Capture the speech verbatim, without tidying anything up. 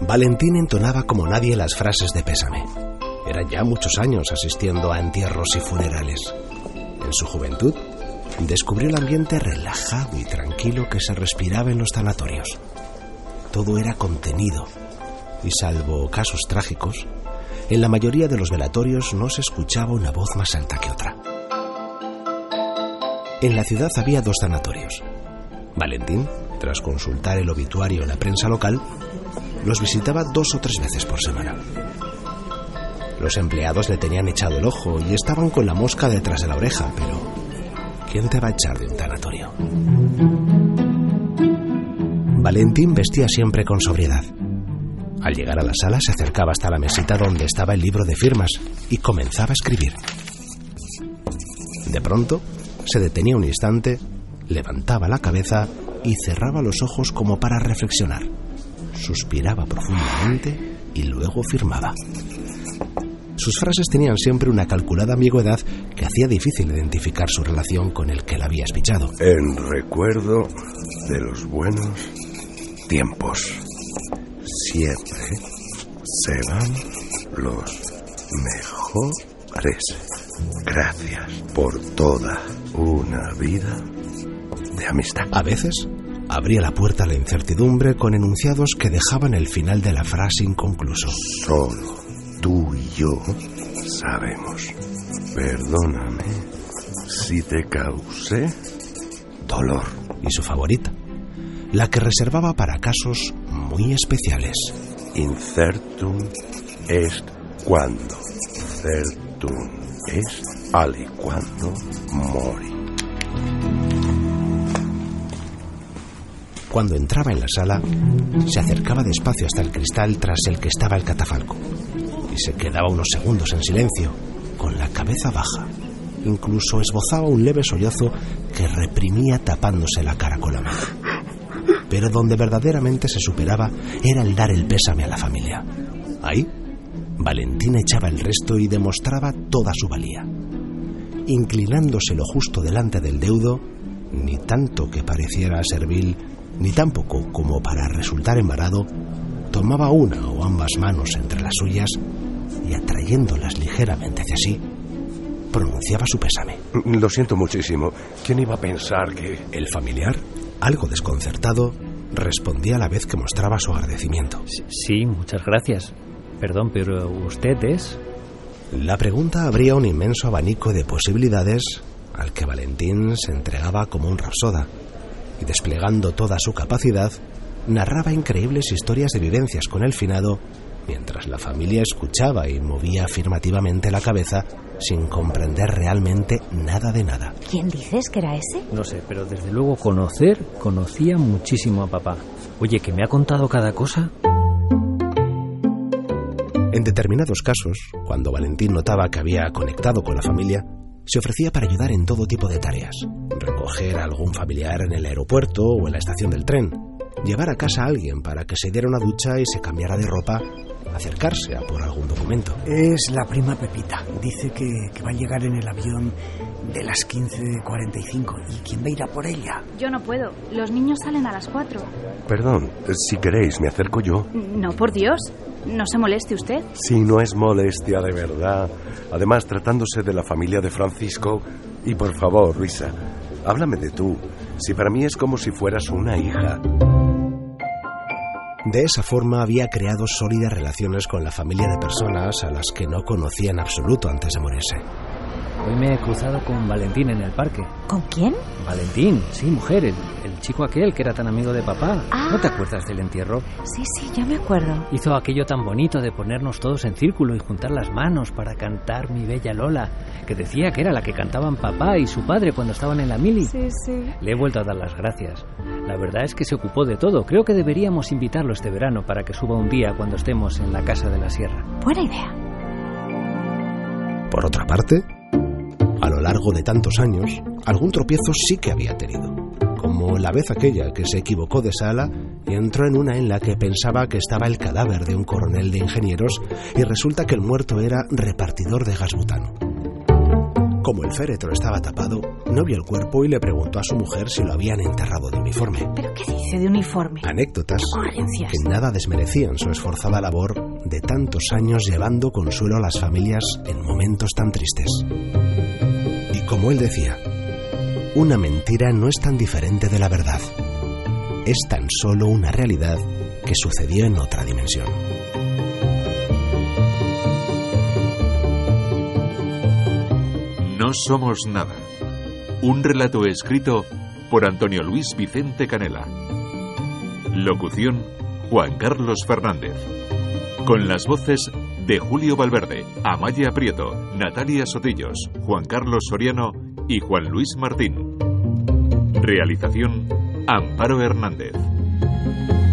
Valentín entonaba como nadie las frases de pésame. Era ya muchos años asistiendo a entierros y funerales. En su juventud, descubrió el ambiente relajado y tranquilo que se respiraba en los tanatorios. Todo era contenido, y salvo casos trágicos, en la mayoría de los velatorios no se escuchaba una voz más alta que otra. En la ciudad había dos tanatorios. Valentín, tras consultar el obituario en la prensa local, los visitaba dos o tres veces por semana. Los empleados le tenían echado el ojo y estaban con la mosca detrás de la oreja, pero ¿quién te va a echar de un tanatorio? Valentín vestía siempre con sobriedad. Al llegar a la sala se acercaba hasta la mesita donde estaba el libro de firmas y comenzaba a escribir. De pronto se detenía un instante, levantaba la cabeza y cerraba los ojos como para reflexionar. Suspiraba profundamente y luego firmaba. Sus frases tenían siempre una calculada ambigüedad que hacía difícil identificar su relación con el que la había espichado. En recuerdo de los buenos tiempos, siempre serán los mejores. Gracias por toda una vida de amistad. A veces abría la puerta a la incertidumbre con enunciados que dejaban el final de la frase inconcluso. Solo tú y yo sabemos. Perdóname si te causé dolor. Y su favorita, la que reservaba para casos muy especiales. Incertum est quando certum est aliquando mori. Cuando entraba en la sala, se acercaba despacio hasta el cristal tras el que estaba el catafalco y se quedaba unos segundos en silencio, con la cabeza baja. Incluso esbozaba un leve sollozo que reprimía tapándose la cara con la mano. Pero donde verdaderamente se superaba era el dar el pésame a la familia. Ahí, Valentín echaba el resto y demostraba toda su valía. Inclinándose lo justo delante del deudo, ni tanto que pareciera servil, ni tampoco como para resultar embarado, tomaba una o ambas manos entre las suyas y, atrayéndolas ligeramente hacia sí, pronunciaba su pésame. Lo siento muchísimo. ¿Quién iba a pensar que...? El familiar, algo desconcertado, respondía a la vez que mostraba su agradecimiento. Sí, muchas gracias. Perdón, pero ¿usted es...? La pregunta abría un inmenso abanico de posibilidades al que Valentín se entregaba como un rapsoda y, desplegando toda su capacidad, narraba increíbles historias de vivencias con el finado, mientras la familia escuchaba y movía afirmativamente la cabeza sin comprender realmente nada de nada. ¿Quién dices que era ese? No sé, pero desde luego conocer, conocía muchísimo a papá. Oye, que me ha contado cada cosa. En determinados casos, cuando Valentín notaba que había conectado con la familia, se ofrecía para ayudar en todo tipo de tareas. Recoger a algún familiar en el aeropuerto o en la estación del tren, llevar a casa a alguien para que se diera una ducha y se cambiara de ropa, acercarse a por algún documento. Es la prima Pepita. Dice que, que va a llegar en el avión de las quince cuarenta y cinco. ¿Y quién va a ir a por ella? Yo no puedo. Los niños salen a las cuatro. Perdón, si queréis, me acerco yo. No, por Dios. No se moleste usted. Si no es molestia de verdad. Además, tratándose de la familia de Francisco... Y por favor, Luisa, háblame de tú. Si para mí es como si fueras una hija. De esa forma había creado sólidas relaciones con la familia de personas a las que no conocía en absoluto antes de morirse. Hoy me he cruzado con Valentín en el parque. ¿Con quién? Valentín, sí, mujer, el, el chico aquel que era tan amigo de papá. Ah. ¿No te acuerdas del entierro? Sí, sí, ya me acuerdo. Hizo aquello tan bonito de ponernos todos en círculo y juntar las manos para cantar Mi Bella Lola, que decía que era la que cantaban papá y su padre cuando estaban en la mili. Sí, sí. Le he vuelto a dar las gracias. La verdad es que se ocupó de todo. Creo que deberíamos invitarlo este verano para que suba un día cuando estemos en la casa de la sierra. Buena idea. Por otra parte, a lo largo de tantos años, algún tropiezo sí que había tenido, como la vez aquella que se equivocó de sala y entró en una en la que pensaba que estaba el cadáver de un coronel de ingenieros y resulta que el muerto era repartidor de gas butano. Como el féretro estaba tapado, no vio el cuerpo y le preguntó a su mujer si lo habían enterrado de uniforme. ¿Pero qué dice de uniforme? Anécdotas Ocurrencias. que nada desmerecían su esforzada labor de tantos años llevando consuelo a las familias en momentos tan tristes. Y como él decía, una mentira no es tan diferente de la verdad. Es tan solo una realidad que sucedió en otra dimensión. No somos nada. Un relato escrito por Antonio Luis Vicente Canela. Locución: Juan Carlos Fernández. Con las voces de Julio Valverde, Amaya Prieto, Natalia Sotillos, Juan Carlos Soriano y Juan Luis Martín. Realización: Amparo Hernández.